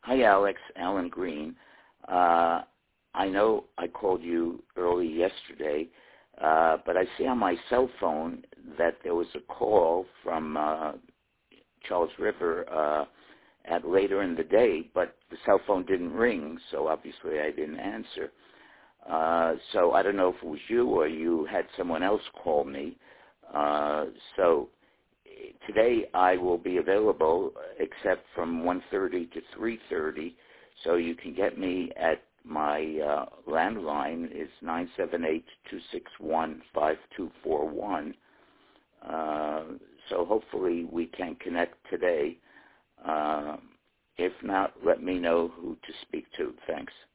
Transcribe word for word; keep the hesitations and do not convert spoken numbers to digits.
Hi, Alex. Alan Green. Uh, I know I called you early yesterday, uh, but I see on my cell phone that there was a call from uh, Charles River uh, at later in the day, but the cell phone didn't ring, so obviously I didn't answer. Uh, so I don't know if it was you or you had someone else call me. Uh, so today I will be available except from one thirty to three thirty, so you can get me at my uh, landline is nine seven eight, two six one, five two four one. Uh, so hopefully we can connect today. Uh, if not, let me know who to speak to. Thanks.